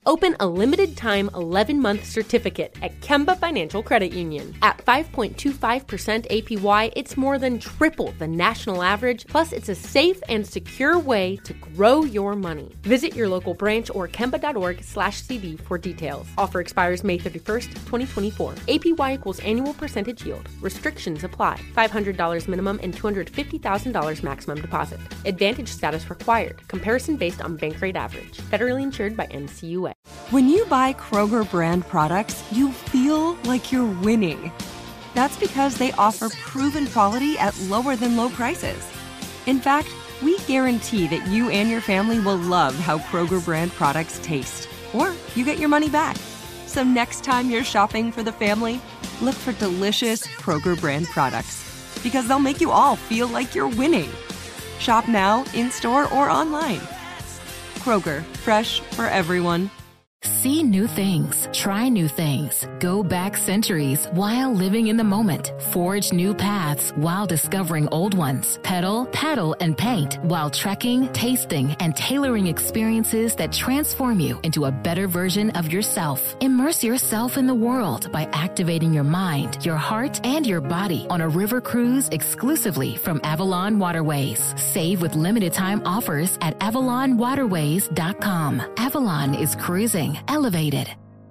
Open a limited-time 11-month certificate at Kemba Financial Credit Union. At 5.25% APY, it's more than triple the national average, plus it's a safe and secure way to grow your money. Visit your local branch or kemba.org/CD for details. Offer expires May 31st, 2024. APY equals annual percentage yield. Restrictions apply. $500 minimum and $250,000 maximum deposit. Advantage status required. Comparison based on bank rate average. Federally insured by NCUA. When you buy Kroger brand products, you feel like you're winning. That's because they offer proven quality at lower than low prices. In fact, we guarantee that you and your family will love how Kroger brand products taste, or you get your money back. So next time you're shopping for the family, look for delicious Kroger brand products, because they'll make you all feel like you're winning. Shop now, in-store, or online. Kroger, fresh for everyone. See new things, try new things, go back centuries while living in the moment, forge new paths while discovering old ones, pedal, paddle, and paint while trekking, tasting, and tailoring experiences that transform you into a better version of yourself. Immerse yourself in the world by activating your mind, your heart, and your body on a river cruise exclusively from Avalon Waterways. Save with limited time offers at AvalonWaterways.com. Avalon is cruising elevated.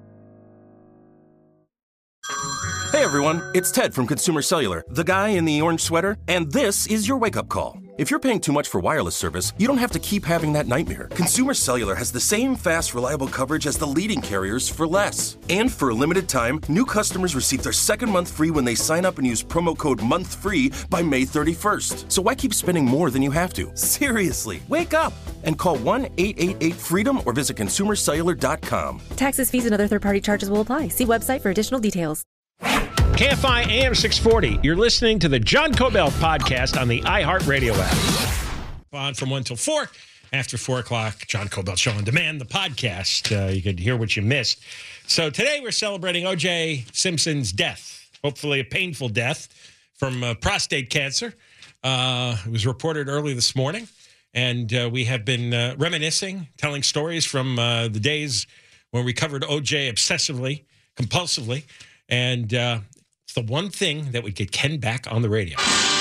Hey everyone, it's Ted from Consumer Cellular, the guy in the orange sweater, and this is your wake-up call. If you're paying too much for wireless service, you don't have to keep having that nightmare. Consumer Cellular has the same fast, reliable coverage as the leading carriers for less. And for a limited time, new customers receive their second month free when they sign up and use promo code MONTHFREE by May 31st. So why keep spending more than you have to? Seriously, wake up and call 1-888-FREEDOM or visit consumercellular.com. Taxes, fees, and other third-party charges will apply. See website for additional details. KFI AM 640. You're listening to the John Kobylt podcast on the iHeartRadio app. On from 1 till 4. After 4 o'clock, John Kobylt Show on Demand, the podcast. You could hear what you missed. So today we're celebrating O.J. Simpson's death. Hopefully a painful death from prostate cancer. It was reported early this morning. And we have been reminiscing, telling stories from the days when we covered O.J. obsessively, compulsively. And it's the one thing that would get Ken back on the radio.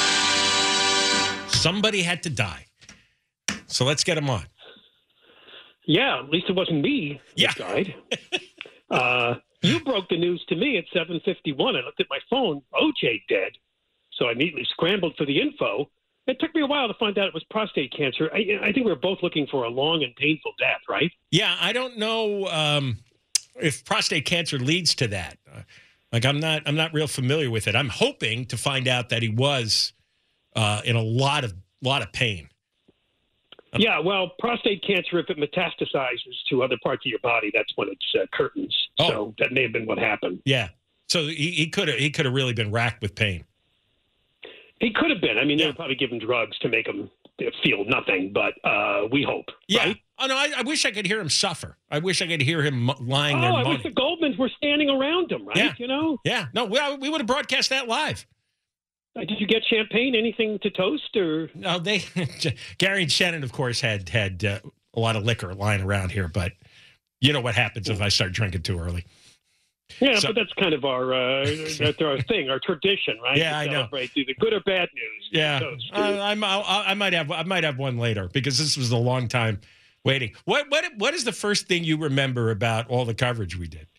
Somebody had to die. So let's get him on. Yeah, at least it wasn't me that died. You broke the news to me at 7:51. I looked at my phone, OJ dead. So I immediately scrambled for the info. It took me a while to find out it was prostate cancer. I think we were both looking for a long and painful death, right? Yeah, I don't know if prostate cancer leads to that. I'm not real familiar with it. I'm hoping to find out that he was in a lot of pain. Yeah, well, prostate cancer, if it metastasizes to other parts of your body, that's when it's curtains. Oh. So that may have been what happened. Yeah. So he could have really been racked with pain. He could have been. I mean, they were probably given drugs to make him feel nothing, but we hope. Yeah. Right? Oh, no, I wish I could hear him suffer. I wish I could hear him lying there. I wish the Goldmans were standing around him, right? Yeah. You know? Yeah. No, we would have broadcast that live. Did you get champagne? Anything to toast? Or no? Gary and Shannon, of course, had a lot of liquor lying around here, but you know what happens if I start drinking too early. Yeah, but that's kind of our thing, our tradition, right? Yeah, I know. Celebrate either good or bad news. Yeah, I might have one later because this was a long time waiting. What is the first thing you remember about all the coverage we did?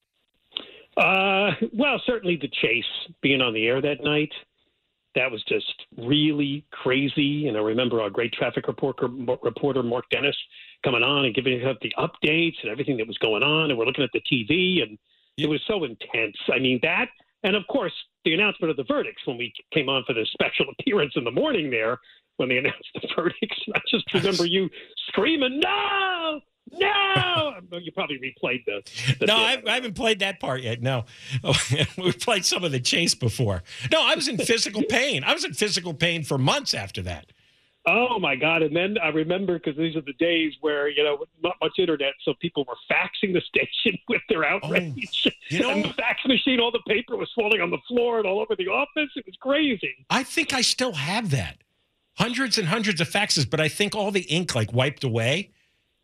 Well, certainly the chase, being on the air that night. That was just really crazy. And I remember our great traffic reporter, Mark Dennis, coming on and giving us the updates and everything that was going on. And we're looking at the TV, and it was so intense. I mean, that, and of course, the announcement of the verdicts when we came on for the special appearance in the morning there, when they announced the verdicts. I just remember you screaming, "No! No!" You probably replayed the No, I haven't played that part yet. No. We played some of the chase before. No, I was in physical pain. I was in physical pain for months after that. Oh, my God. And then I remember, because these are the days where, not much internet, so people were faxing the station with their outrage. And the fax machine, all the paper was falling on the floor and all over the office. It was crazy. I think I still have that. Hundreds and hundreds of faxes, but I think all the ink wiped away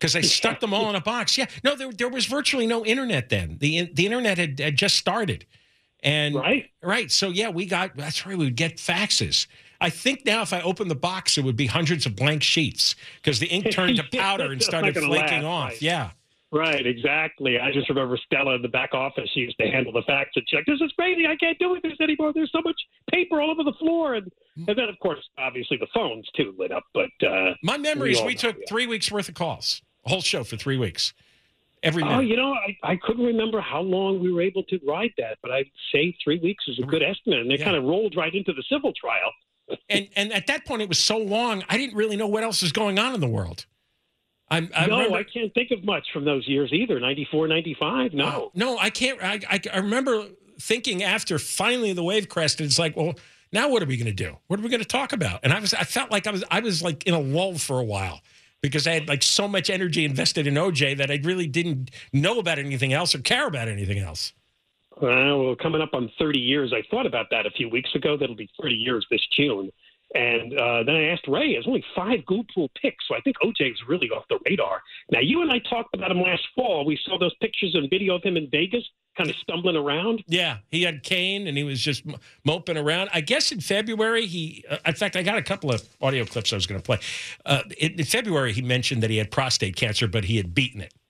because I stuck them all in a box. Yeah, no, there was virtually no internet then. The internet had just started, and right. So yeah, that's right. We would get faxes. I think now if I opened the box, it would be hundreds of blank sheets because the ink turned to powder and started flaking off. Right. Yeah. Right, exactly. I just remember Stella in the back office. She used to handle the fax and check. This is crazy. I can't do this anymore. There's so much paper all over the floor. And then, of course, obviously the phones, too, lit up. But my memory is we took 3 weeks worth of calls, a whole show for 3 weeks. Every minute. Oh, you know, I couldn't remember how long we were able to ride that, but I'd say 3 weeks is a good estimate. And they kind of rolled right into the civil trial. And at that point, it was so long, I didn't really know what else was going on in the world. I can't think of much from those years either. 94, 95. No. No, I can't. I remember thinking after finally the wave crested, it's like, well, now what are we going to do? What are we going to talk about? And I felt like I was like in a lull for a while because I had like so much energy invested in OJ that I really didn't know about anything else or care about anything else. Well, coming up on 30 years, I thought about that a few weeks ago. That'll be 30 years this June. And then I asked Ray, there's only 5 Goodpool picks, so I think OJ is really off the radar. Now, you and I talked about him last fall. We saw those pictures and video of him in Vegas kind of stumbling around. Yeah, he had cane, and he was just moping around. I guess in February, in fact, I got a couple of audio clips I was going to play. In February, he mentioned that he had prostate cancer, but he had beaten it.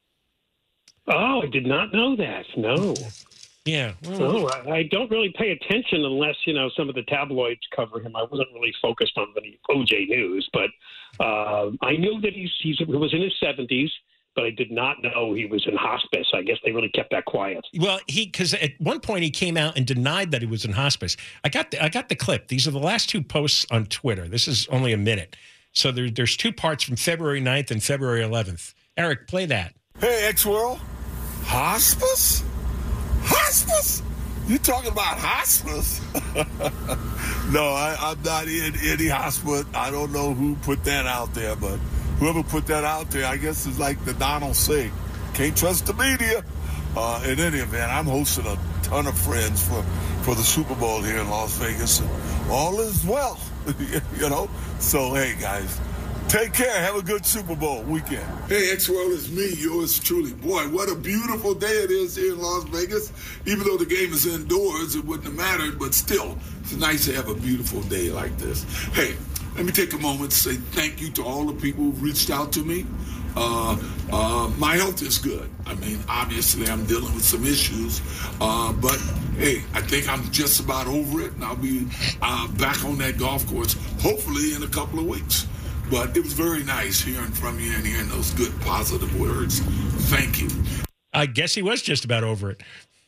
Oh, I did not know that. No. Yeah. Well, I don't really pay attention unless, some of the tabloids cover him. I wasn't really focused on the OJ news, but I knew that he was in his 70s, but I did not know he was in hospice. I guess they really kept that quiet. Well, because at one point he came out and denied that he was in hospice. I got the clip. These are the last 2 posts on Twitter. This is only a minute. So there's 2 parts from February 9th and February 11th. Eric, play that. Hey, X-World. Hospice? Hospice? You talking about hospice? No, I'm not in any hospice. I don't know who put that out there, but whoever put that out there, I guess is like the Donald sing. Can't trust the media. In any event, I'm hosting a ton of friends for the Super Bowl here in Las Vegas, and all is well, So, hey, guys, take care. Have a good Super Bowl weekend. Hey, X-World, it's me, yours truly. Boy, what a beautiful day it is here in Las Vegas. Even though the game is indoors, it wouldn't have mattered, but still, it's nice to have a beautiful day like this. Hey, let me take a moment to say thank you to all the people who've reached out to me. My health is good. I mean, obviously, I'm dealing with some issues, but hey, I think I'm just about over it, and I'll be back on that golf course, hopefully in a couple of weeks. But it was very nice hearing from you and hearing those good, positive words. Thank you. I guess he was just about over it.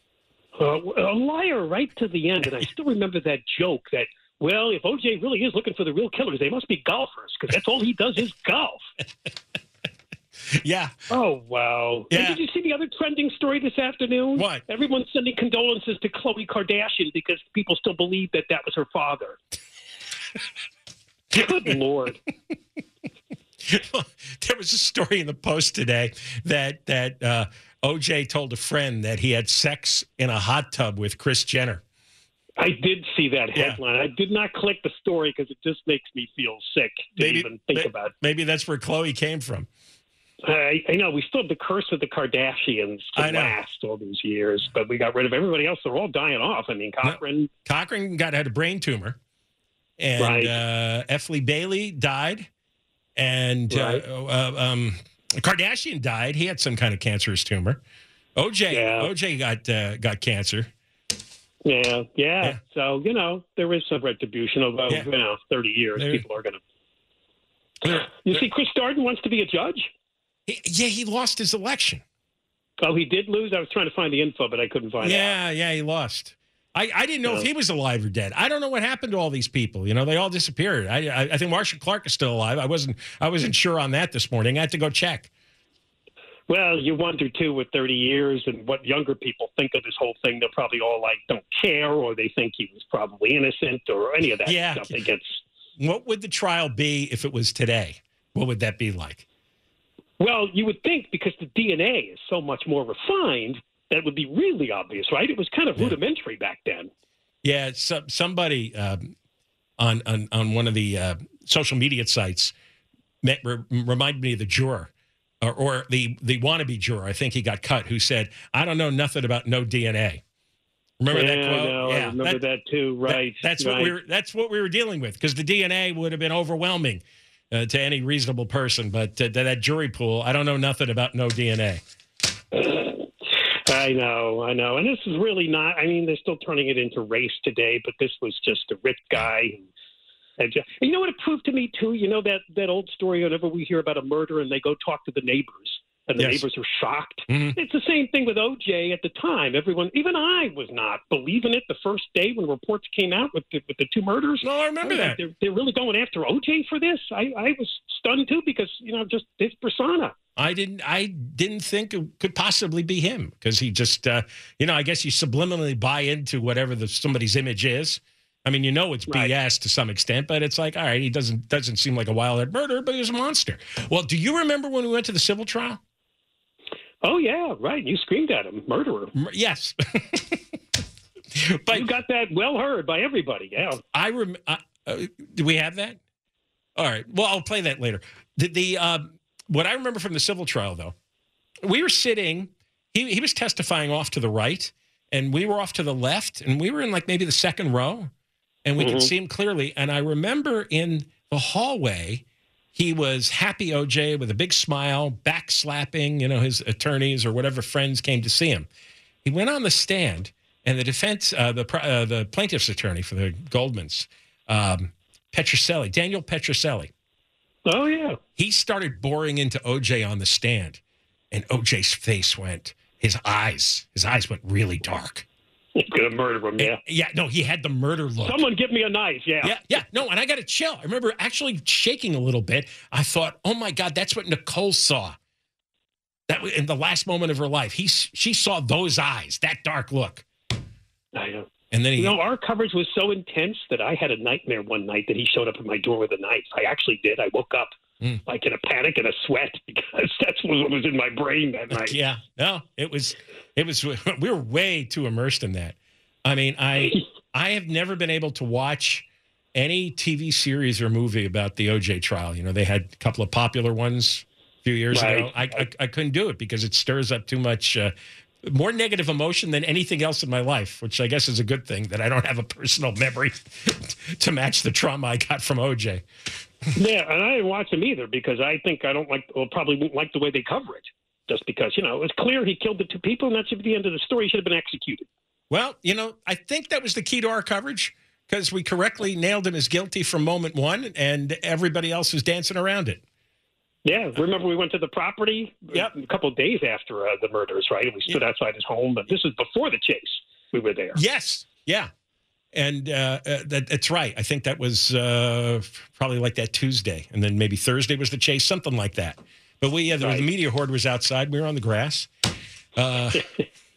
A liar right to the end, and I still remember that joke that, well, if OJ really is looking for the real killers, they must be golfers, because that's all he does is golf. Yeah. Oh, wow. Yeah. And did you see the other trending story this afternoon? What? Everyone's sending condolences to Khloe Kardashian because people still believe that was her father. Good Lord. There was a story in the Post today that OJ told a friend that he had sex in a hot tub with Kris Jenner. I did see that headline. Yeah. I did not click the story because it just makes me feel sick to even think about it. Maybe that's where Khloe came from. I know. We still have the curse of the Kardashians to last all these years, but we got rid of everybody else. They're all dying off. I mean, Cochran. Cochran had a brain tumor. And F. Lee Bailey died. And Kardashian died. He had some kind of cancerous tumor. OJ got cancer. Yeah. So, there is some retribution, although, 30 years, people are going to. You see, Chris Darden wants to be a judge? He lost his election. Oh, he did lose? I was trying to find the info, but I couldn't find it. Yeah, he lost. I didn't know if he was alive or dead. I don't know what happened to all these people. They all disappeared. I think Marcia Clark is still alive. I wasn't sure on that this morning. I had to go check. Well, you wonder, too, with 30 years and what younger people think of this whole thing. They're probably all don't care, or they think he was probably innocent or any of that stuff. What would the trial be if it was today? What would that be like? Well, you would think because the DNA is so much more refined, that would be really obvious, right? It was kind of rudimentary back then. Yeah, somebody on one of the social media sites reminded me of the juror or the wannabe juror, I think he got cut, who said, "I don't know nothing about no DNA." Remember that quote? No, I remember that too. Right. That's what we were dealing with, because the DNA would have been overwhelming to any reasonable person. But that jury pool, I don't know nothing about no DNA. I know. And this is really not, I mean, they're still turning it into race today, but this was just a rich guy. And you know what it proved to me, too? You know that old story, whenever we hear about a murder and they go talk to the neighbors, and the neighbors are shocked. Mm-hmm. It's the same thing with OJ at the time. Everyone, even I was not believing it the first day when reports came out with the two murders. No, I remember that. They're really going after OJ for this? I was stunned, too, because, just his persona. I didn't think it could possibly be him, because he just, I guess you subliminally buy into whatever somebody's image is. I mean, it's BS to some extent, but it's like, all right, he doesn't seem like a wild-eyed murderer, but he's a monster. Well, do you remember when we went to the civil trial? Oh, yeah, right. You screamed at him, murderer. Yes. But you got that well heard by everybody, yeah. Do we have that? All right. Well, I'll play that later. What I remember from the civil trial, though, we were sitting, he was testifying off to the right, and we were off to the left, and we were in like maybe the second row, and we could see him clearly. And I remember in the hallway, he was happy OJ with a big smile, backslapping, his attorneys or whatever friends came to see him. He went on the stand, and the defense, the plaintiff's attorney for the Goldmans, Daniel Petrocelli. Oh, yeah. He started boring into OJ on the stand, and OJ's face his eyes went really dark. He's going to murder him, yeah. Yeah, no, he had the murder look. Someone give me a knife, yeah. Yeah, no, and I got to chill. I remember actually shaking a little bit. I thought, oh, my God, that's what Nicole saw. That was in the last moment of her life. She saw those eyes, that dark look. I know. And then our coverage was so intense that I had a nightmare one night that he showed up at my door with a knife. I actually did. I woke up like in a panic and a sweat, because that's what was in my brain that night. Yeah, no, it was. We were way too immersed in that. I mean, I have never been able to watch any TV series or movie about the OJ trial. They had a couple of popular ones a few years ago. I couldn't do it because it stirs up too much. More negative emotion than anything else in my life, which I guess is a good thing, that I don't have a personal memory to match the trauma I got from OJ. Yeah, and I didn't watch them either, because I think probably won't like the way they cover it, just because, it was clear he killed the two people, and that should be the end of the story. He should have been executed. Well, I think that was the key to our coverage, because we correctly nailed him as guilty from moment one, and everybody else was dancing around it. Yeah, remember we went to the property a couple of days after the murders, right? We stood outside his home, but this was before the chase. We were there. Yes, yeah. And that's right. I think that was probably like that Tuesday, and then maybe Thursday was the chase, something like that. But the media horde was outside. We were on the grass. Check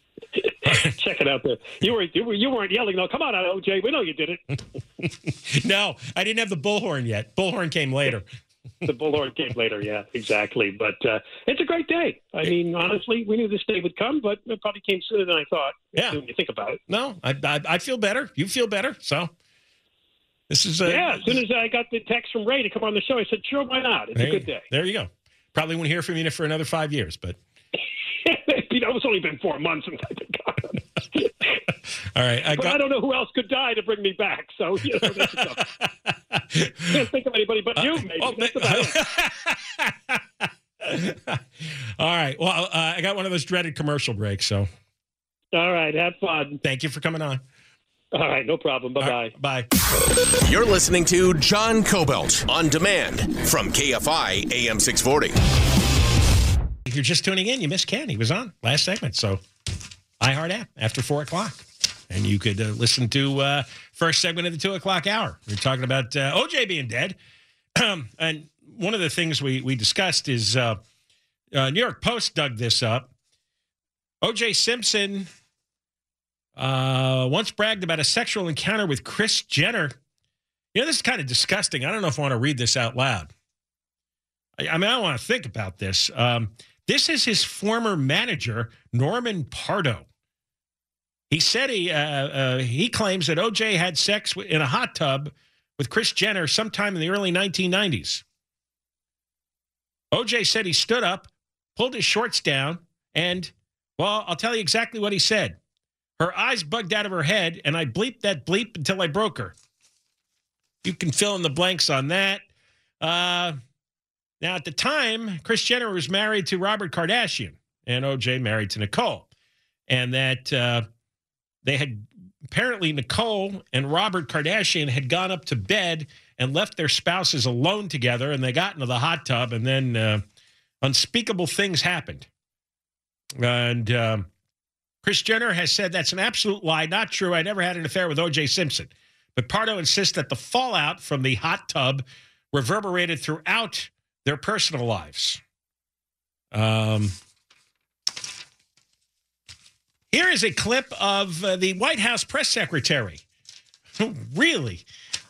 it out there. You weren't yelling, no, come on out, OJ. We know you did it. No, I didn't have the bullhorn yet. Bullhorn came later. The bullhorn came later, yeah, exactly. But it's a great day. I mean, honestly, we knew this day would come, but it probably came sooner than I thought. Yeah. When you think about it. No, I feel better. You feel better. So this is as soon as I got the text from Ray to come on the show, I said, sure, why not? It's a good day. There you go. Probably won't hear from you for another 5 years, but it's only been 4 months since I've been gone. All right. I don't know who else could die to bring me back. So, that's can't think of anybody but you, maybe. That's about it. All right. Well, I got one of those dreaded commercial breaks, so. All right. Have fun. Thank you for coming on. All right. No problem. Bye-bye. Bye. You're listening to John Cobelt on demand from KFI AM 640. If you're just tuning in, you missed Ken. He was on last segment. So iHeart app after 4 o'clock. And you could listen to first segment of the 2 o'clock hour. We're talking about OJ being dead. And one of the things we discussed is New York Post dug this up. OJ Simpson once bragged about a sexual encounter with Kris Jenner. This is kind of disgusting. I don't know if I want to read this out loud. I want to think about this. This is his former manager, Norman Pardo. He said he claims that OJ had sex in a hot tub with Kris Jenner sometime in the early 1990s. OJ said he stood up, pulled his shorts down, and, well, I'll tell you exactly what he said. Her eyes bugged out of her head, and I bleeped that bleep until I broke her. You can fill in the blanks on that. Now, at the time, Kris Jenner was married to Robert Kardashian, and OJ married to Nicole. And that they had, apparently Nicole and Robert Kardashian had gone up to bed and left their spouses alone together, and they got into the hot tub, and then unspeakable things happened. And Kris Jenner has said that's an absolute lie, not true. I never had an affair with O.J. Simpson. But Pardo insists that the fallout from the hot tub reverberated throughout their personal lives. Here is a clip of the White House press secretary, who really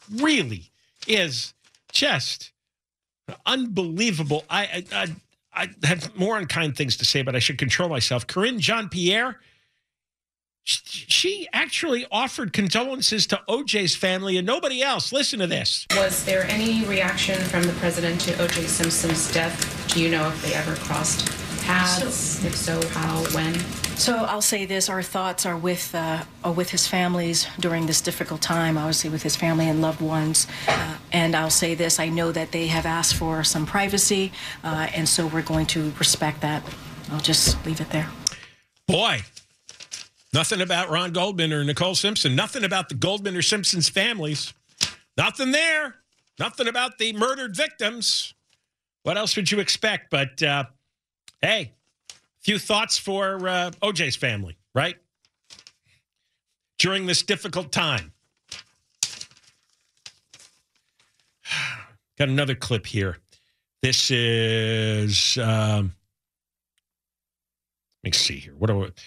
is just unbelievable. I have more unkind things to say, but I should control myself. Karine Jean-Pierre, she actually offered condolences to OJ's family and nobody else. Listen to this. Was there any reaction from the president to OJ Simpson's death? Do you know if they ever crossed paths? If so, how, when? So I'll say this, our thoughts are with his families during this difficult time, obviously with his family and loved ones. And I'll say this, I know that they have asked for some privacy, and so we're going to respect that. I'll just leave it there. Boy, nothing about Ron Goldman or Nicole Simpson. Nothing about the Goldman or Simpson's families. Nothing there. Nothing about the murdered victims. What else would you expect? But, hey, few thoughts for OJ's family, right? During this difficult time. Got another clip here. This is, let me see here.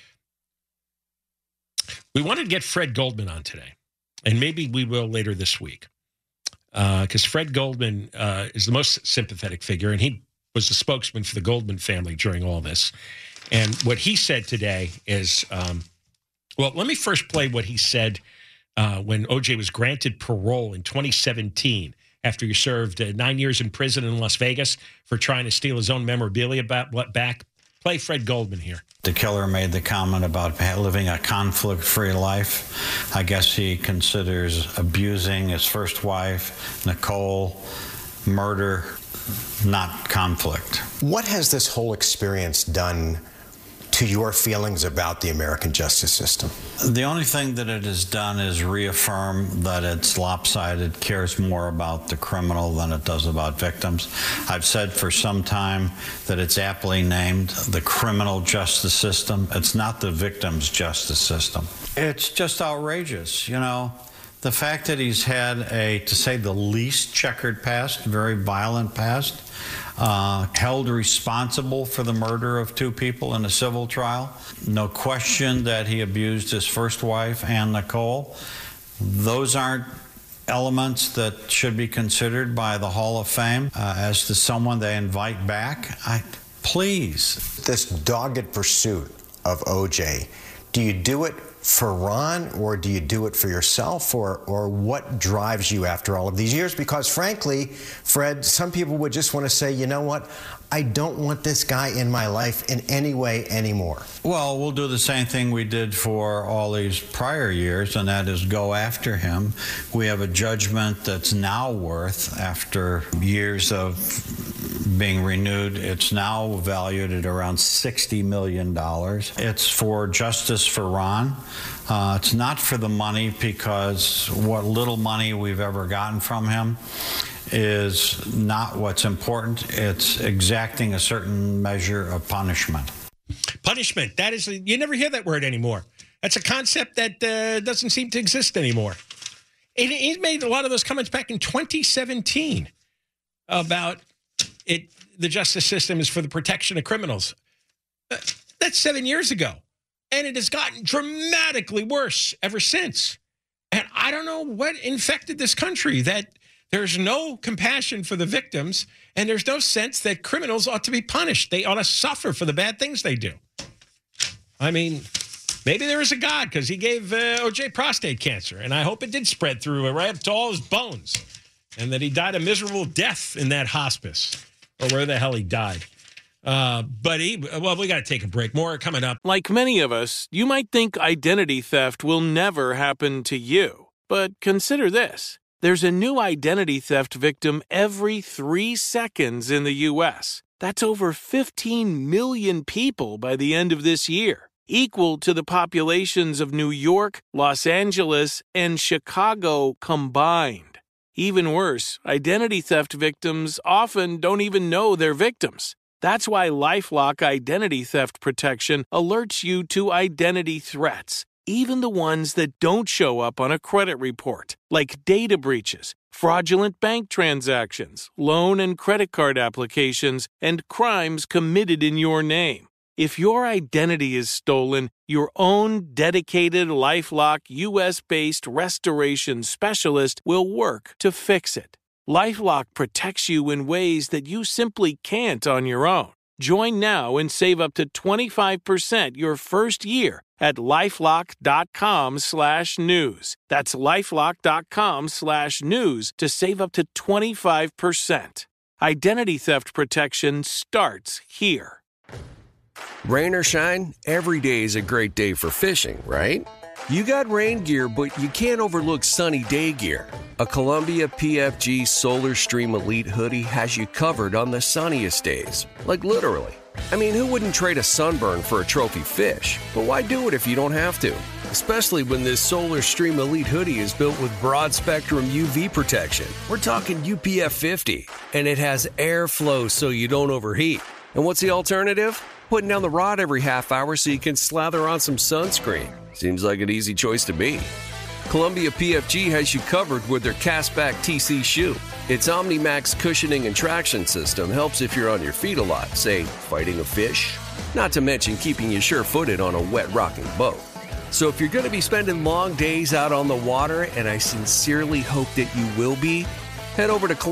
We wanted to get Fred Goldman on today, and maybe we will later this week, because Fred Goldman is the most sympathetic figure, and he was the spokesman for the Goldman family during all this. And what he said today is, well, let me first play what he said when OJ was granted parole in 2017 after he served 9 years in prison in Las Vegas for trying to steal his own memorabilia back. Play Fred Goldman here. The killer made the comment about living a conflict-free life. I guess he considers abusing his first wife, Nicole, murder, not conflict. What has this whole experience done to your feelings about the American justice system? The only thing that it has done is reaffirm that it's lopsided, cares more about the criminal than it does about victims. I've said for some time that it's aptly named the criminal justice system. It's not the victim's justice system. It's just outrageous, you know. The fact that he's had a, to say the least, checkered past, very violent past, held responsible for the murder of 2 people in a civil trial. No question that he abused his first wife, Ann Nicole. Those aren't elements that should be considered by the Hall of Fame as to someone they invite back. Please. This dogged pursuit of OJ, do you do it for Ron, or do you do it for yourself, or what drives you after all of these years? Because frankly, Fred, some people would just want to say, you know what, I don't want this guy in my life in any way anymore. Well, we'll do the same thing we did for all these prior years, and that is go after him. We have a judgment that's now worth, after years of being renewed, it's now valued at around $60 million. It's for justice for Ron. It's not for the money, because what little money we've ever gotten from him is not what's important. It's exacting a certain measure of punishment. Punishment. That is, you never hear that word anymore. That's a concept that doesn't seem to exist anymore. He made a lot of those comments back in 2017 about it. The justice system is for the protection of criminals. That's 7 years ago. And it has gotten dramatically worse ever since. And I don't know what infected this country, that there's no compassion for the victims, and there's no sense that criminals ought to be punished. They ought to suffer for the bad things they do. I mean, maybe there is a God, because he gave OJ prostate cancer, and I hope it did spread through right up to all his bones, and that he died a miserable death in that hospice, or where the hell he died. But we got to take a break. More coming up. Like many of us, you might think identity theft will never happen to you. But consider this. There's a new identity theft victim every 3 seconds in the U.S. That's over 15 million people by the end of this year, equal to the populations of New York, Los Angeles, and Chicago combined. Even worse, identity theft victims often don't even know they're victims. That's why LifeLock Identity Theft Protection alerts you to identity threats, even the ones that don't show up on a credit report, like data breaches, fraudulent bank transactions, loan and credit card applications, and crimes committed in your name. If your identity is stolen, your own dedicated LifeLock U.S.-based restoration specialist will work to fix it. LifeLock protects you in ways that you simply can't on your own. Join now and save up to 25% your first year at LifeLock.com/news. That's LifeLock.com/news to save up to 25%. Identity theft protection starts here. Rain or shine, every day is a great day for fishing, right? You got rain gear, but you can't overlook sunny day gear. A Columbia PFG Solar Stream Elite hoodie has you covered on the sunniest days. Like literally. I mean, who wouldn't trade a sunburn for a trophy fish? But why do it if you don't have to? Especially when this Solar Stream Elite hoodie is built with broad spectrum UV protection. We're talking UPF 50, and it has airflow so you don't overheat. And what's the alternative? Putting down the rod every half hour so you can slather on some sunscreen. Seems like an easy choice to me. Columbia PFG has you covered with their Castback TC shoe. Its OmniMax cushioning and traction system helps if you're on your feet a lot, say, fighting a fish. Not to mention keeping you sure-footed on a wet rocking boat. So if you're going to be spending long days out on the water, and I sincerely hope that you will be, head over to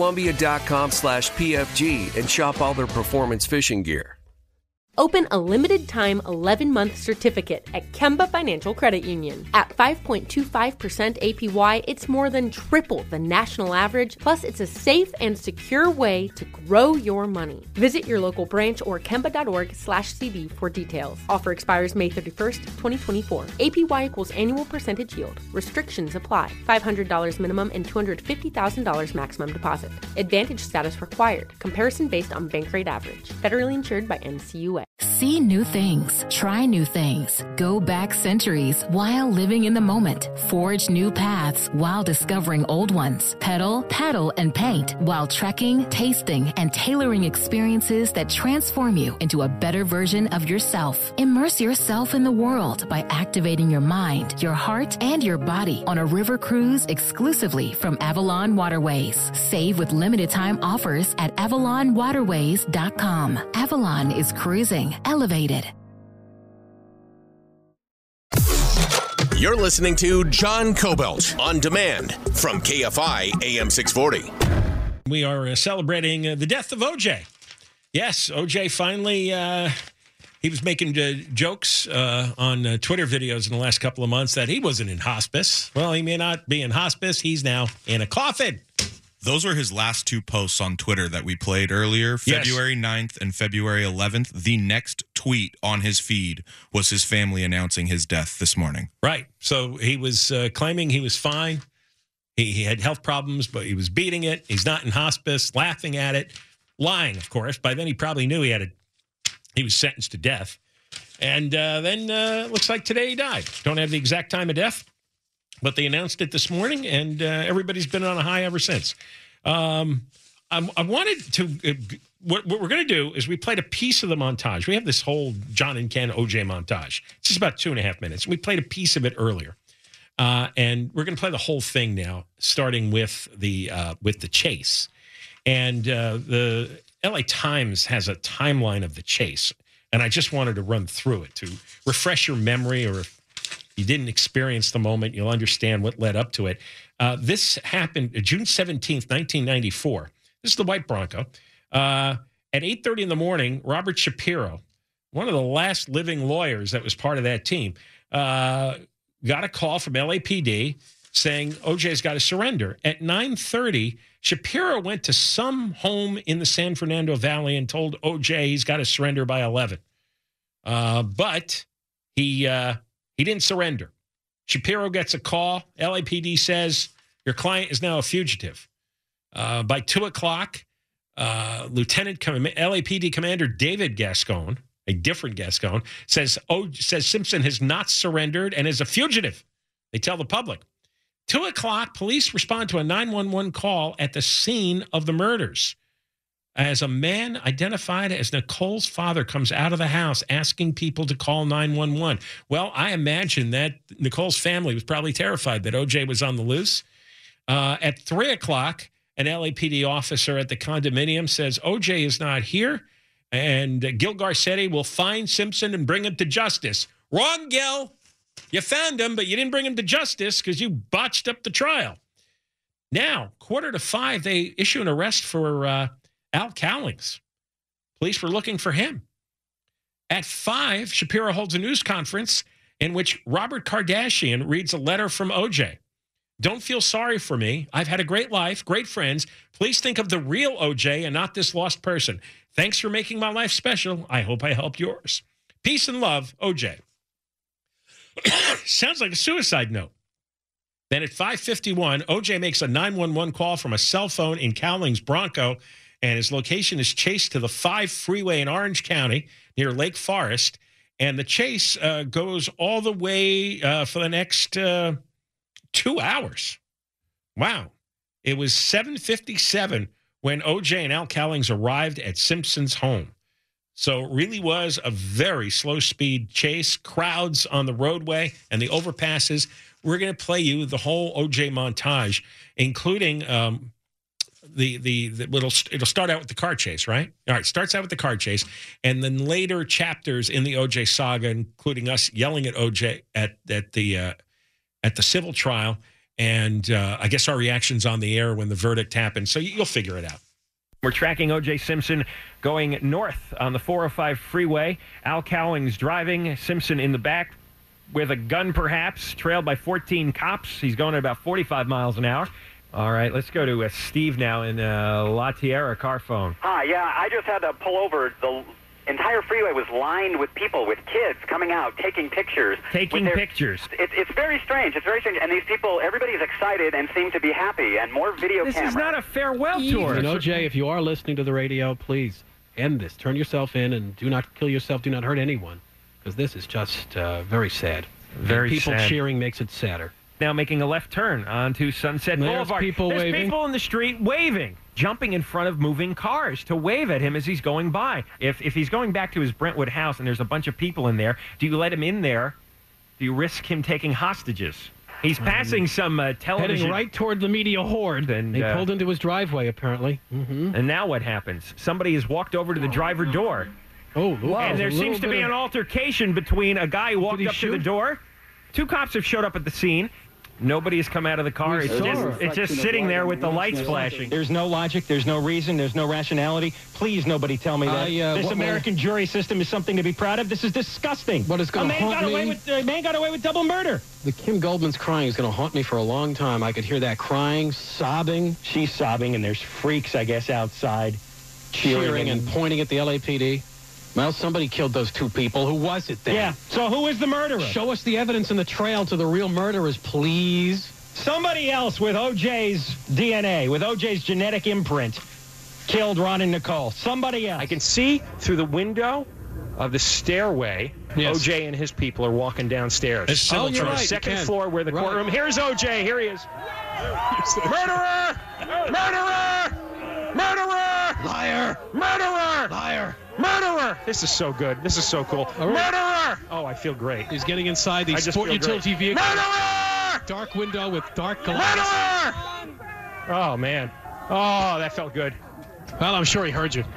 Columbia.com/PFG and shop all their performance fishing gear. Open a limited-time 11-month certificate at Kemba Financial Credit Union. At 5.25% APY, it's more than triple the national average, plus it's a safe and secure way to grow your money. Visit your local branch or kemba.org/CD for details. Offer expires May 31st, 2024. APY equals annual percentage yield. Restrictions apply. $500 minimum and $250,000 maximum deposit. Advantage status required. Comparison based on bank rate average. Federally insured by NCUA. See new things, try new things, go back centuries while living in the moment, forge new paths while discovering old ones, pedal, paddle, and paint while trekking, tasting, and tailoring experiences that transform you into a better version of yourself. Immerse yourself in the world by activating your mind, your heart, and your body on a river cruise exclusively from Avalon Waterways. Save with limited time offers at AvalonWaterways.com. Avalon is cruising elevated. You're listening to John Cobelt on demand from KFI AM 640. We are celebrating the death of OJ. Yes, OJ finally, he was making jokes on Twitter videos in the last couple of months that he wasn't in hospice. Well, he may not be in hospice. He's now in a coffin. Those are his last two posts on Twitter that we played earlier, February 9th and February 11th. The next tweet on his feed was his family announcing his death this morning. Right. So he was claiming he was fine. He had health problems, but he was beating it. He's not in hospice, laughing at it, lying, of course. By then he probably knew he was sentenced to death. And then looks like today he died. Don't have the exact time of death, but they announced it this morning, and everybody's been on a high ever since. I wanted to what we're going to do is we played a piece of the montage. We have this whole John and Ken OJ montage. It's just about 2.5 minutes. We played a piece of it earlier, and we're going to play the whole thing now, starting with the chase. And the LA Times has a timeline of the chase, and I just wanted to run through it to refresh your memory, or if you didn't experience the moment, you'll understand what led up to it. This happened June 17th, 1994. This is the white Bronco. At 8:30 in the morning, Robert Shapiro, one of the last living lawyers that was part of that team, got a call from LAPD saying OJ's got to surrender. At 9:30, Shapiro went to some home in the San Fernando Valley and told OJ he's got to surrender by 11. But he didn't surrender. Shapiro gets a call. LAPD says your client is now a fugitive. By 2 o'clock, LAPD Commander David Gascon, a different Gascon, says Simpson has not surrendered and is a fugitive. They tell the public. 2 o'clock, police respond to a 911 call at the scene of the murders as a man identified as Nicole's father comes out of the house asking people to call 911. Well, I imagine that Nicole's family was probably terrified that OJ was on the loose. At 3 o'clock, an LAPD officer at the condominium says OJ is not here, and Gil Garcetti will find Simpson and bring him to justice. Wrong, Gil. You found him, but you didn't bring him to justice because you botched up the trial. Now, 4:45, they issue an arrest for Al Cowlings. Police were looking for him. At 5, Shapiro holds a news conference in which Robert Kardashian reads a letter from OJ. Don't feel sorry for me. I've had a great life, great friends. Please think of the real OJ and not this lost person. Thanks for making my life special. I hope I helped yours. Peace and love, OJ. Sounds like a suicide note. Then at 5:51, OJ makes a 911 call from a cell phone in Cowlings Bronco, and his location is chased to the 5 freeway in Orange County near Lake Forest. And the chase goes all the way for the next 2 hours. Wow. It was 7:57 when OJ and Al Cowlings arrived at Simpson's home. So it really was a very slow-speed chase, crowds on the roadway and the overpasses. We're going to play you the whole OJ montage, including it'll start out with the car chase, right? All right, starts out with the car chase, and then later chapters in the OJ saga, including us yelling at OJ at the civil trial, and I guess our reactions on the air when the verdict happened. So you'll figure it out. We're tracking O.J. Simpson going north on the 405 freeway. Al Cowlings driving, Simpson in the back with a gun perhaps, trailed by 14 cops. He's going at about 45 miles an hour. All right, let's go to Steve now in La Tierra car phone. Hi, yeah, I just had to pull over. The entire freeway was lined with people, with kids coming out, taking pictures. Pictures. It's very strange. It's very strange. And these people, everybody's excited and seem to be happy, and more video cameras. This is not a farewell tour. And OJ, if you are listening to the radio, please end this. Turn yourself in and do not kill yourself. Do not hurt anyone, because this is just very sad. Very people sad. Cheering makes it sadder. Now making a left turn onto Sunset Boulevard. There's people in the street waving, jumping in front of moving cars to wave at him as he's going by. If he's going back to his Brentwood house and there's a bunch of people in there, do you let him in there? Do you risk him taking hostages? He's passing some television. Heading right toward the media horde. And they pulled into his driveway, apparently. Mm-hmm. And now what happens? Somebody has walked over to the driver door. Oh, wow. And there seems to be an altercation between a guy who walked up to the door. 2 cops have showed up at the scene. Nobody has come out of the car. It's just sitting there with the lights flashing. There's no logic. There's no reason. There's no rationality. Please, nobody tell me that. This American jury system is something to be proud of. This is disgusting. What is going to haunt me? A man got away with double murder. The Kim Goldman's crying is going to haunt me for a long time. I could hear that crying, sobbing. She's sobbing, and there's freaks, I guess, outside cheering and pointing at the LAPD. Well, somebody killed those 2 people. Who was it then? Yeah, so who is the murderer? Show us the evidence in the trail to the real murderers, please. Somebody else with OJ's DNA, with OJ's genetic imprint, killed Ron and Nicole. Somebody else. I can see through the window of the stairway, yes. OJ and his people are walking downstairs. You're from right, the second floor where the courtroom. Here's OJ. Here he is. Murderer! Murderer! Murderer! Liar! Murderer! Liar! Murderer! This is so good. This is so cool. Murderer! Oh, I feel great. He's getting inside the sport utility vehicle. Murderer! Dark window with dark glass. Murderer! Oh, man. Oh, that felt good. Well, I'm sure he heard you.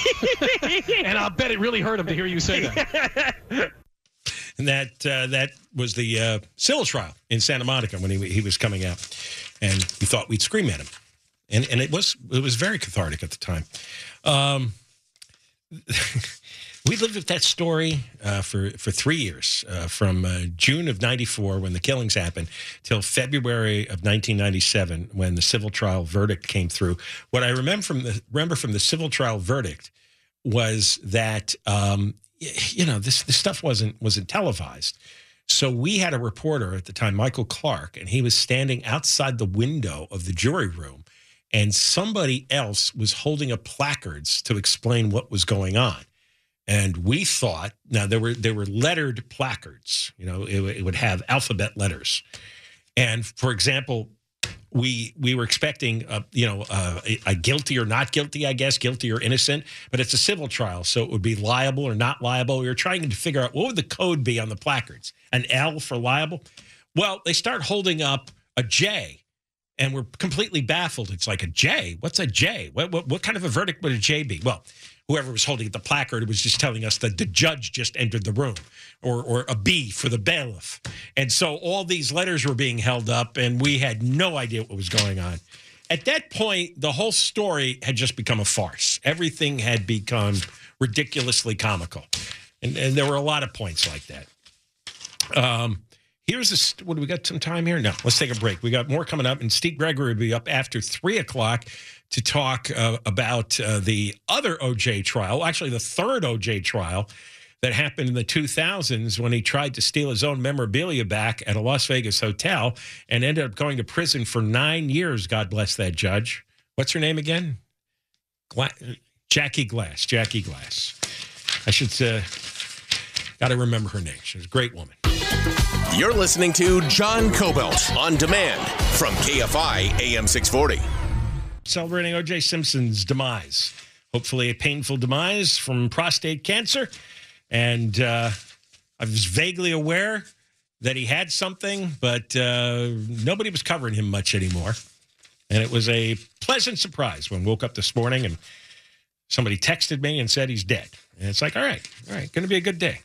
And I'll bet it really hurt him to hear you say that. And that was the civil trial in Santa Monica when he was coming out. And we thought we'd scream at him. And it was very cathartic at the time. We lived with that story for 3 years, from June of 94 when the killings happened till February of 1997 when the civil trial verdict came through. What I remember from the civil trial verdict was that this stuff wasn't televised. So we had a reporter at the time, Michael Clark, and he was standing outside the window of the jury room, and somebody else was holding up placards to explain what was going on. And we thought, now there were lettered placards, it would have alphabet letters. And for example, we were expecting, a guilty or not guilty, I guess, guilty or innocent, but it's a civil trial. So it would be liable or not liable. We were trying to figure out what would the code be on the placards. An L for liable. Well, they start holding up a J, and we're completely baffled. It's like, a J? What's a J? What kind of a verdict would a J be? Well, whoever was holding the placard was just telling us that the judge just entered the room, or a B for the bailiff. And so all these letters were being held up, and we had no idea what was going on. At that point, the whole story had just become a farce. Everything had become ridiculously comical. And there were a lot of points like that. What do we got some time here? No, let's take a break. We got more coming up, and Steve Gregory will be up after 3 o'clock to talk about the other OJ trial, actually the third OJ trial that happened in the 2000s when he tried to steal his own memorabilia back at a Las Vegas hotel and ended up going to prison for 9 years. God bless that judge. What's her name again? Jackie Glass. Jackie Glass. I should got to remember her name. She was a great woman. You're listening to John Cobelt on demand from KFI AM 640. Celebrating O.J. Simpson's demise. Hopefully a painful demise from prostate cancer. And I was vaguely aware that he had something, but nobody was covering him much anymore. And it was a pleasant surprise when I woke up this morning and somebody texted me and said he's dead. And it's like, all right, going to be a good day.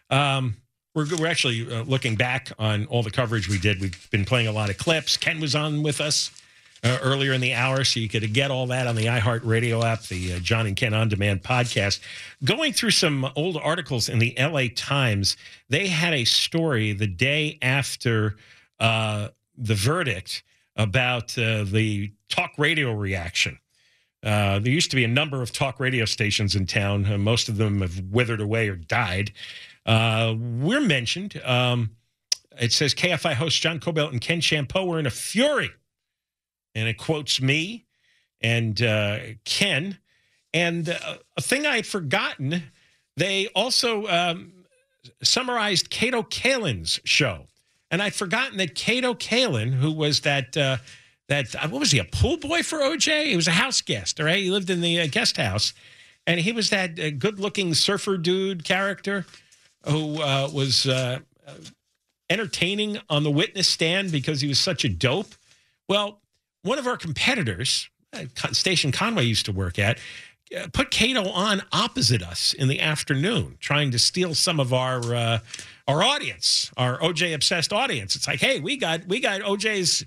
We're actually looking back on all the coverage we did. We've been playing a lot of clips. Ken was on with us earlier in the hour, so you could get all that on the iHeartRadio app, the John and Ken On Demand podcast. Going through some old articles in the LA Times, they had a story the day after the verdict about the talk radio reaction. There used to be a number of talk radio stations in town. Most of them have withered away or died. We're mentioned. It says KFI hosts John Cobelt and Ken Champeau were in a fury. And it quotes me and Ken. And a thing I had forgotten, they also summarized Kato Kaelin's show. And I'd forgotten that Kato Kaelin, who was that what was he, a pool boy for OJ? He was a house guest, all right? He lived in the guest house. And he was that good-looking surfer dude character who was entertaining on the witness stand because he was such a dope. Well, one of our competitors, station Conway used to work at, put Kato on opposite us in the afternoon, trying to steal some of our audience, our OJ obsessed audience. It's like, hey, we got OJ's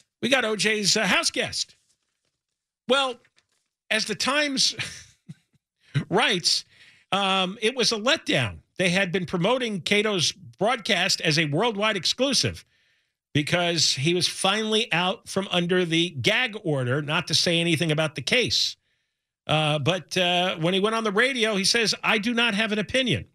house guest. Well, as the Times writes, it was a letdown. They had been promoting Kato's broadcast as a worldwide exclusive because he was finally out from under the gag order not to say anything about the case. But when he went on the radio, he says, I do not have an opinion.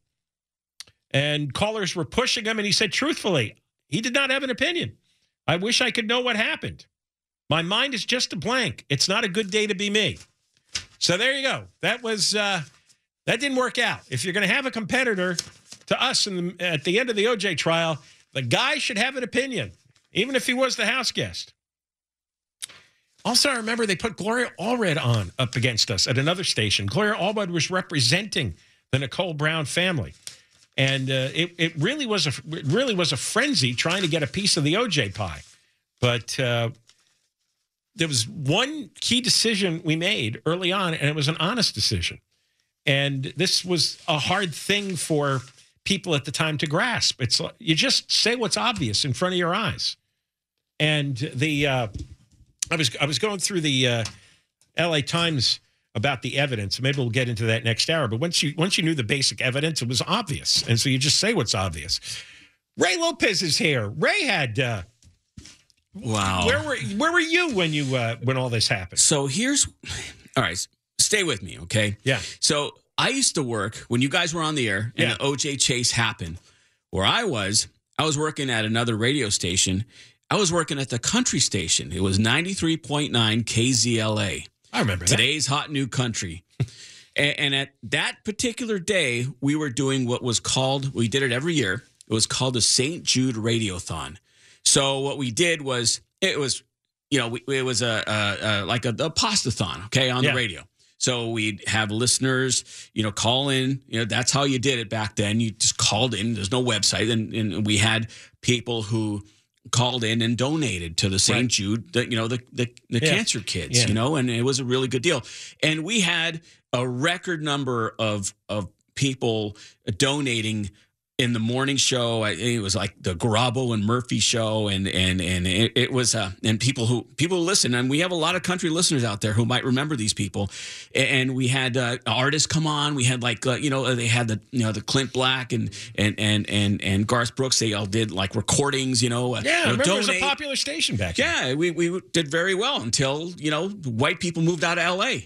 And callers were pushing him, and he said, truthfully, he did not have an opinion. I wish I could know what happened. My mind is just a blank. It's not a good day to be me. So there you go. That was that didn't work out. If you're going to have a competitor to us at the end of the OJ trial, the guy should have an opinion, even if he was the house guest. Also, I remember they put Gloria Allred on up against us at another station. Gloria Allred was representing the Nicole Brown family. And it really was a frenzy trying to get a piece of the OJ pie. But there was one key decision we made early on, and it was an honest decision. And this was a hard thing for people at the time to grasp. It's you just say what's obvious in front of your eyes. And I was going through the LA Times about the evidence. Maybe we'll get into that next hour. But once you knew the basic evidence, it was obvious. And so you just say what's obvious. Ray Lopez is here. Ray had... wow. Where were you when all this happened? So all right, stay with me, okay? Yeah. So I used to work when you guys were on the air and the OJ chase happened. Where I was working at another radio station. I was working at the country station. It was 93.9 KZLA. I remember that. Today's hot new country. And at that particular day, we were doing what was called, we did it every year. It was called the St. Jude Radiothon. So what we did was, it was like a pastathon, okay, on the radio. So we'd have listeners, call in. That's how you did it back then. You just called in. There's no website. And we had people who called in and donated to the St. Jude, the cancer kids, and it was a really good deal. And we had a record number of people donating in the morning show. It was like the Garabo and Murphy show, and it was and people who listen, and we have a lot of country listeners out there who might remember these people. And we had artists come on. We had they had the Clint Black and Garth Brooks. They all did like recordings. I remember it was a popular station back then. Yeah, we did very well until white people moved out of L.A.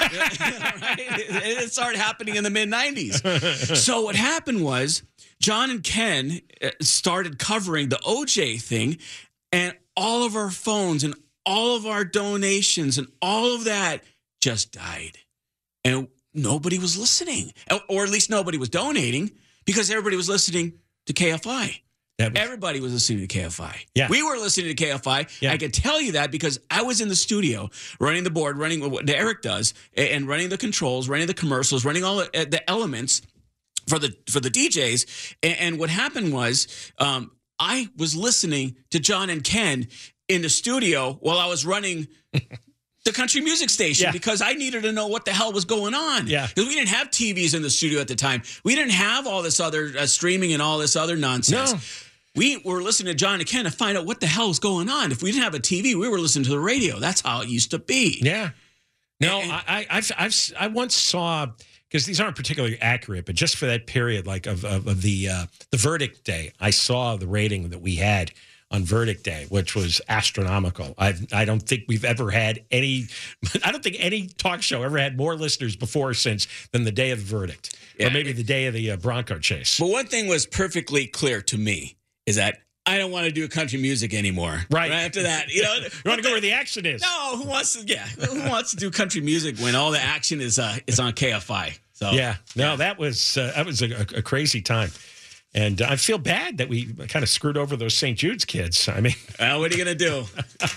It started happening in the mid-'90s. So what happened was, John and Ken started covering the OJ thing, and all of our phones and all of our donations and all of that just died. And nobody was listening, or at least nobody was donating, because everybody was listening to KFI. Everybody was listening to KFI. Yeah. We were listening to KFI. Yeah. I can tell you that because I was in the studio running the board, running what Eric does, and running the controls, running the commercials, running all the elements for the DJs. And what happened was I was listening to John and Ken in the studio while I was running the country music station because I needed to know what the hell was going on. Yeah. Because we didn't have TVs in the studio at the time. We didn't have all this other streaming and all this other nonsense. No. We were listening to John and Ken to find out what the hell was going on. If we didn't have a TV, we were listening to the radio. That's how it used to be. Yeah. No, I once saw, because these aren't particularly accurate, but just for that period, like of the verdict day, I saw the rating that we had on verdict day, which was astronomical. I don't think we've ever had any. I don't think any talk show ever had more listeners before or since than the day of the verdict, or maybe the day of the Bronco chase. But one thing was perfectly clear to me is that I don't want to do country music anymore. Right after that, you want to go where the action is. No, who wants to do country music when all the action is on KFI? So that was a crazy time. And I feel bad that we kind of screwed over those St. Jude's kids. I mean, well, what are you going to do?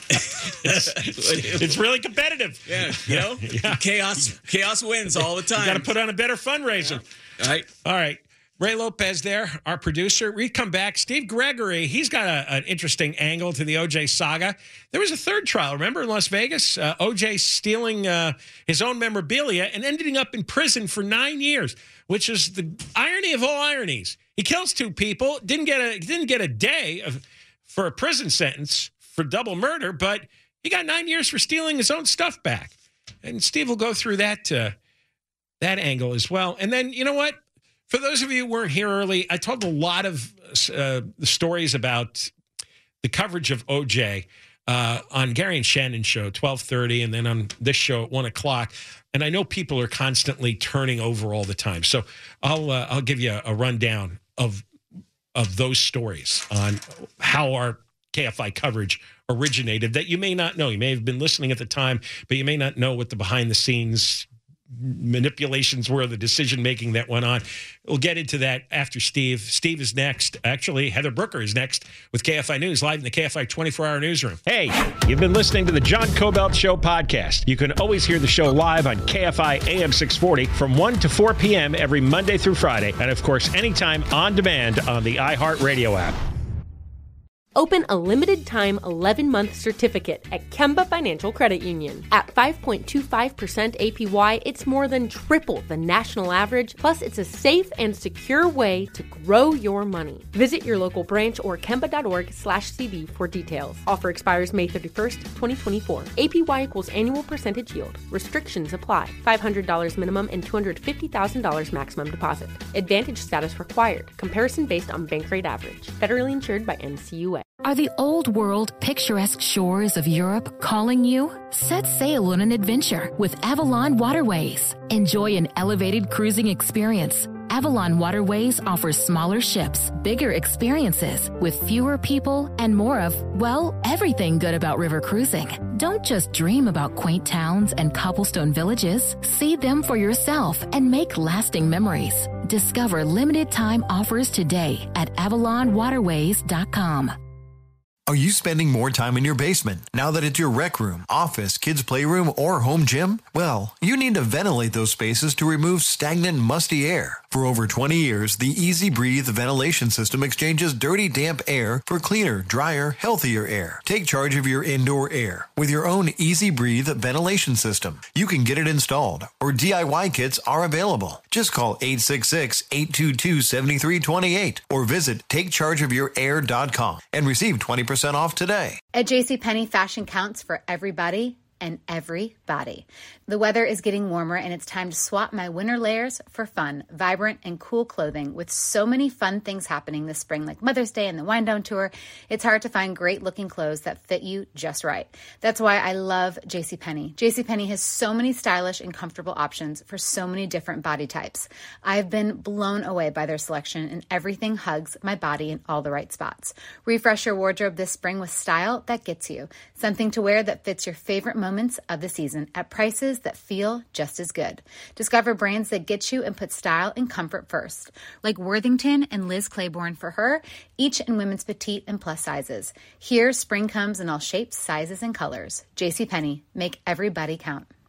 It's really competitive. Yeah, chaos wins all the time. You got to put on a better fundraiser. Yeah. All right. Ray Lopez there, our producer. We come back. Steve Gregory, he's got an interesting angle to the OJ saga. There was a third trial, remember, in Las Vegas? OJ stealing his own memorabilia and ending up in prison for 9 years, which is the irony of all ironies. He kills two people, didn't get a day for a prison sentence for double murder, but he got 9 years for stealing his own stuff back. And Steve will go through that angle as well. And then, you know what? For those of you who weren't here early, I told a lot of stories about the coverage of OJ on Gary and Shannon show, 12:30, and then on this show at 1 o'clock. And I know people are constantly turning over all the time. So I'll give you a rundown of those stories on how our KFI coverage originated that you may not know. You may have been listening at the time, but you may not know what the behind-the-scenes manipulations were, the decision-making that went on. We'll get into that after Steve. Steve is next. Actually, Heather Brooker is next with KFI News, live in the KFI 24-hour newsroom. Hey, you've been listening to the John Cobelt Show podcast. You can always hear the show live on KFI AM 640 from 1 to 4 p.m. every Monday through Friday. And, of course, anytime on demand on the iHeartRadio app. Open a limited-time 11-month certificate at Kemba Financial Credit Union. At 5.25% APY, it's more than triple the national average, plus it's a safe and secure way to grow your money. Visit your local branch or kemba.org/cb for details. Offer expires May 31st, 2024. APY equals annual percentage yield. Restrictions apply. $500 minimum and $250,000 maximum deposit. Advantage status required. Comparison based on bank rate average. Federally insured by NCUA. Are the old world picturesque shores of Europe calling you? Set sail on an adventure with Avalon Waterways. Enjoy an elevated cruising experience. Avalon Waterways offers smaller ships, bigger experiences, with fewer people and more of, well, everything good about river cruising. Don't just dream about quaint towns and cobblestone villages. See them for yourself and make lasting memories. Discover limited time offers today at AvalonWaterways.com. Are you spending more time in your basement now that it's your rec room, office, kids' playroom, or home gym? Well, you need to ventilate those spaces to remove stagnant, musty air. For over 20 years, the Easy Breathe ventilation system exchanges dirty, damp air for cleaner, drier, healthier air. Take charge of your indoor air with your own Easy Breathe ventilation system. You can get it installed, or DIY kits are available. Just call 866-822-7328 or visit takechargeofyourair.com and receive 20% off today. At JCPenney, fashion counts for everybody and everybody. The weather is getting warmer and it's time to swap my winter layers for fun, vibrant, and cool clothing. With so many fun things happening this spring, like Mother's Day and the Wind Down Tour, it's hard to find great looking clothes that fit you just right. That's why I love JCPenney. JCPenney has so many stylish and comfortable options for so many different body types. I've been blown away by their selection, and everything hugs my body in all the right spots. Refresh your wardrobe this spring with style that gets you. Something to wear that fits your favorite moments of the season at prices that feel just as good. Discover brands that get you and put style and comfort first, like Worthington and Liz Claiborne for her, each in women's petite and plus sizes. Here, spring comes in all shapes, sizes, and colors. JCPenney, make everybody count.